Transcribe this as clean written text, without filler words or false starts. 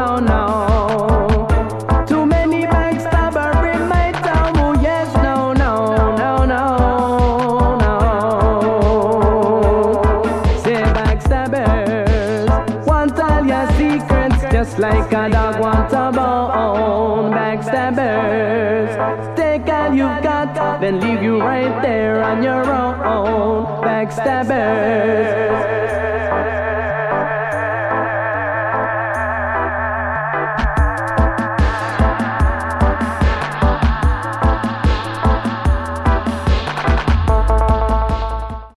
no, no. Too many backstabber in my town. Oh yes, no, no, no, no, no. Say backstabbers want all your secrets, just like a dog wants a bone. Backstabbers take all you've got, then leave you right there on your own. Backstabbers.